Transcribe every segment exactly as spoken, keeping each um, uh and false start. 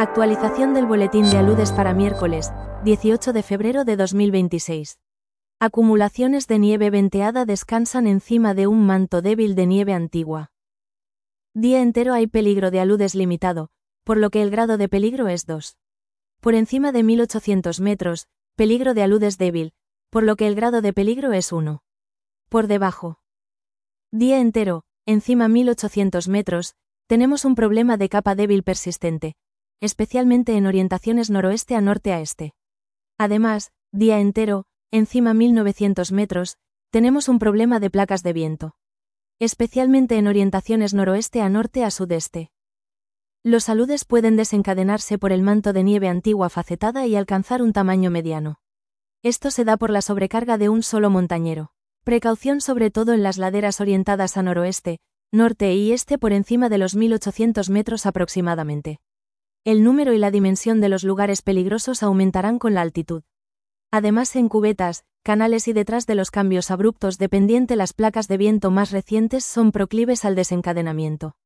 Actualización del boletín de aludes para miércoles, dieciocho de febrero de dos mil veintiséis. Acumulaciones de nieve venteada descansan encima de un manto débil de nieve antigua. Día entero hay peligro de aludes limitado, por lo que el grado de peligro es dos. Por encima de mil ochocientos metros, peligro de aludes débil, por lo que el grado de peligro es uno. Por debajo. Día entero, encima mil ochocientos metros, tenemos un problema de capa débil persistente, especialmente en orientaciones noroeste a norte a este. Además, día entero, encima mil novecientos metros, tenemos un problema de placas de viento, especialmente en orientaciones noroeste a norte a sudeste. Los aludes pueden desencadenarse por el manto de nieve antigua facetada y alcanzar un tamaño mediano. Esto se da por la sobrecarga de un solo montañero. Precaución sobre todo en las laderas orientadas a noroeste, norte y este por encima de los mil ochocientos metros aproximadamente. El número y la dimensión de los lugares peligrosos aumentarán con la altitud. Además, en cubetas, canales y detrás de los cambios abruptos de pendiente, las placas de viento más recientes son proclives al desencadenamiento.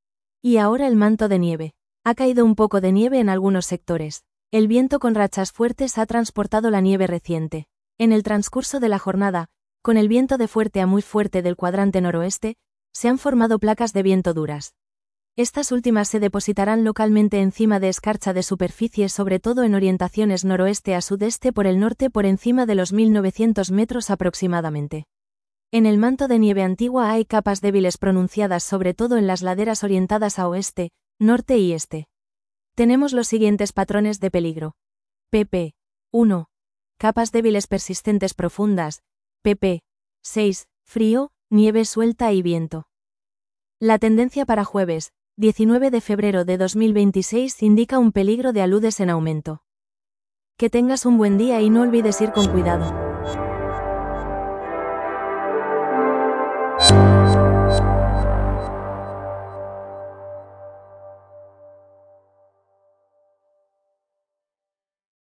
Y ahora el manto de nieve. Ha caído un poco de nieve en algunos sectores. El viento con rachas fuertes ha transportado la nieve reciente. En el transcurso de la jornada, con el viento de fuerte a muy fuerte del cuadrante noroeste, se han formado placas de viento duras. Estas últimas se depositarán localmente encima de escarcha de superficie, sobre todo en orientaciones noroeste a sudeste por el norte por encima de los mil novecientos metros aproximadamente. En el manto de nieve antigua hay capas débiles pronunciadas sobre todo en las laderas orientadas a oeste, norte y este. Tenemos los siguientes patrones de peligro. pp. uno. Capas débiles persistentes profundas. pp. seis. Frío, nieve suelta y viento. La tendencia para jueves, diecinueve de febrero de dos mil veintiséis, indica un peligro de aludes en aumento. Que tengas un buen día y no olvides ir con cuidado.